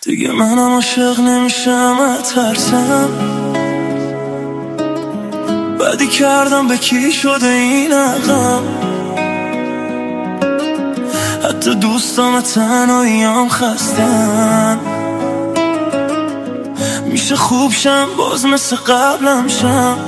دیگه منم عاشق نمیشم، ترسم بدی کردم به کی شده این عقم. حتی دوستام تنهاییام خستن. میشه خوب شم باز مثل قبلم شم.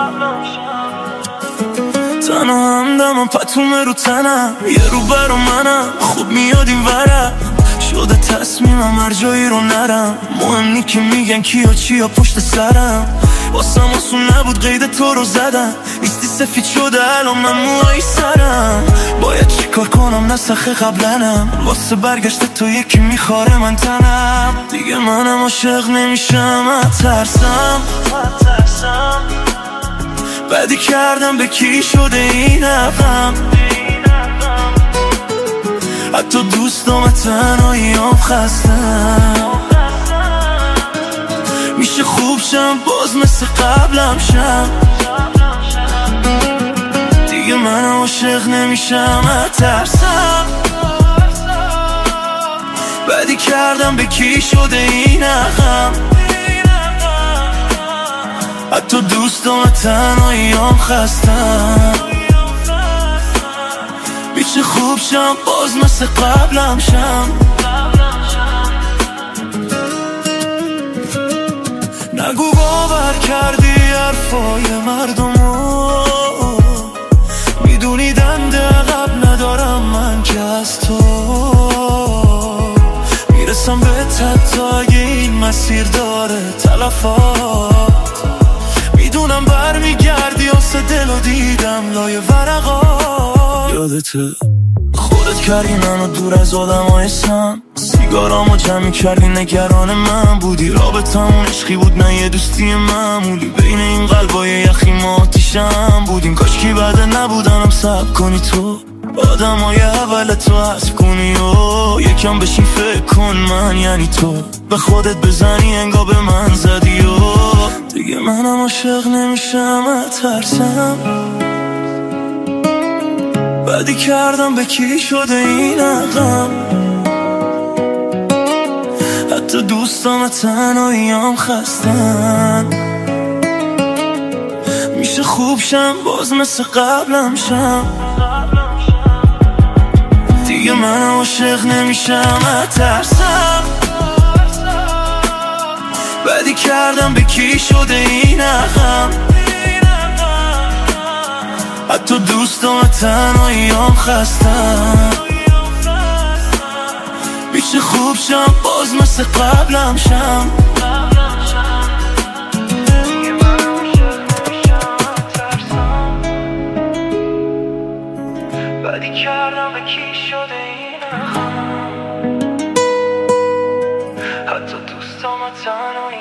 تنها همدم پتومه رو تنم، یه رو برا منم خوب میاد این ورم. شده تصمیمم هر جایی رو نرم. مهم نی که میگن کیا چیا پشت سرم. واسم آسون نبود قید تو رو زدم. نیستی سفید شده الان من موهای سرم. باید چیکار کنم نسخه قبلنم. واسه برگشت تو یکی میخواره من تنم. دیگه منم عاشق نمیشم، ترسم بدی کردم به کی شده این عقم. حتی دوستام تنهاییام خستم. میشه خوب شم باز مثل قبلم شم. دیگه من عاشق نمیشم، ترسم بدی کردم به کی شده این عقم. حتی دوستام تنهاییام خستم. میشه خوب شم باز مثل قبلم شم. نگو باور کردی حرفای مردمو. میدونی دنده عقب ندارم من که از تو. میرسم به حتی اگه این مسیر داره تلفات. میدونم برمیگردی آسه دل و دیدم لای ورقات. یادته خودت کردی منو دور از آدمای سم. سیگارامو جمع کردی نگران من بودی. رابطمون عشقی بود نه یه دوستی معمولی. بین این قلبای یخی ما آتیشم بودیم. کاشکی بعد نبودنم صبر کنی تو. آدمای اول تو حذف کنی و یکم بشین فکر کن من یعنی تو. به خودت بزنی انگار به من زدی و دیگه منم عاشق نمیشم، ترسم بدی کردم به کی شده این عقم. حتی دوستام تنهاییام خستن. میشه خوب شم باز مثل قبلم شم. دیگه من عاشق نمیشم، ترسم بدی کردم به کی شده این عقم. حتی دوستام تنهاییام خستم. میشه خوب شم باز مثل قبلم شم. بدی کردم به کی شده این عقم. حتی دوستام تنهاییام